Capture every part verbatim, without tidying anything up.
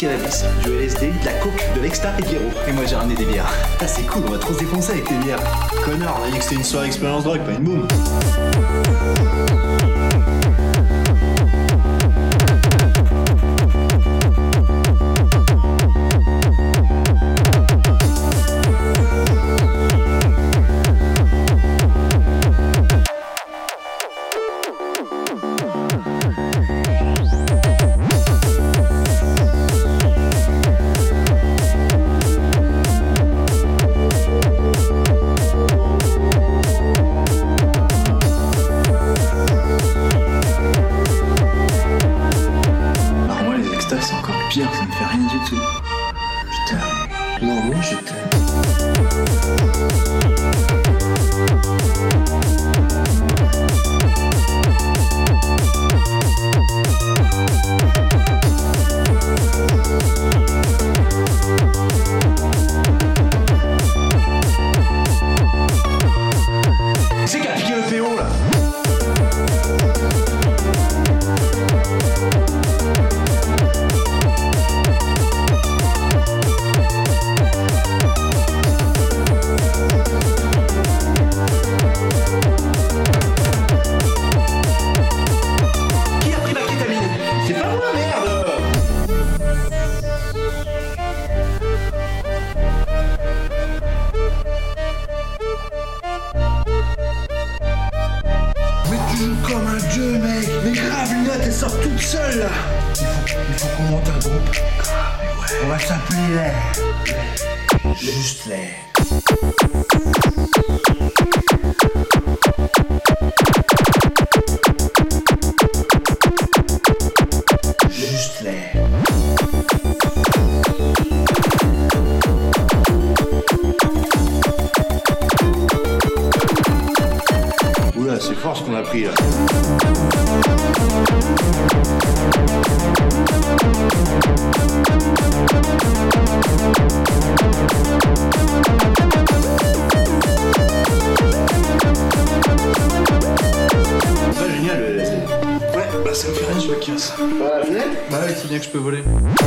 cannabis, du L S D, de la coke, de l'exta et de l'héro. Et moi j'ai ramené des bières. Ah c'est cool, on va trop se défoncer avec tes bières. Connard, on a dit que c'était une soirée expérience drogue, pas une boum. C'est encore pire, ça me fait rien du tout. Je t'aime. Non, moi je t'aime. C'est qui a piqué le P O là? Comme un dieu, mec. Mais grave, Lina, elle sort toute seule là. Il faut, il faut qu'on monte un groupe. Grave, ouais. On va s'appeler l'air. Juste l'air. Juste l'air. Oula, c'est fort ce qu'on a pris là. Pas génial le L S D. Ouais, bah ça me fait rien, je me casse. Bah venez. Bah ouais, c'est bien que je peux voler.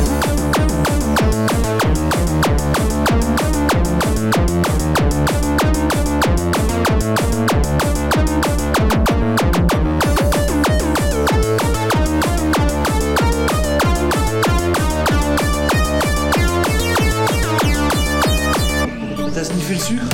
T'as sniffé le sucre?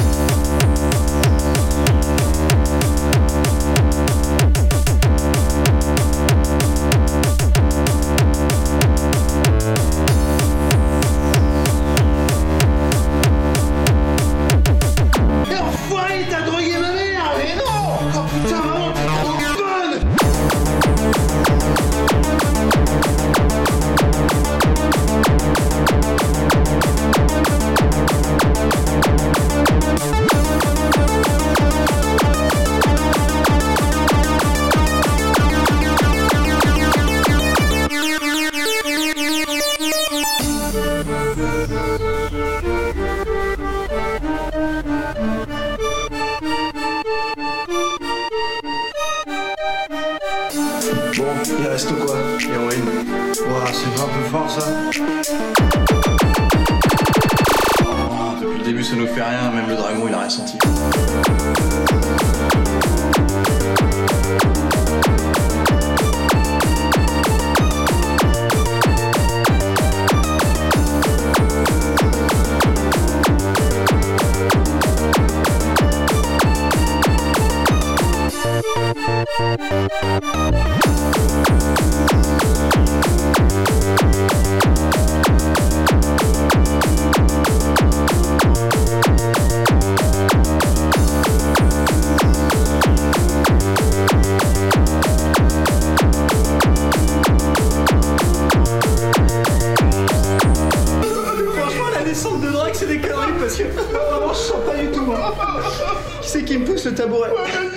Mais enfoiré, t'as drogué ma mère! Mais non! Oh putain, maman, t'es trop bonne! Bon, il reste quoi? Héroïne. Ouah, c'est pas un peu fort ça? Oh, depuis le début ça nous fait rien, même le dragon il a rien senti. De drogue, c'est des conneries parce que vraiment je sens pas du tout. Qui c'est qui me pousse le tabouret?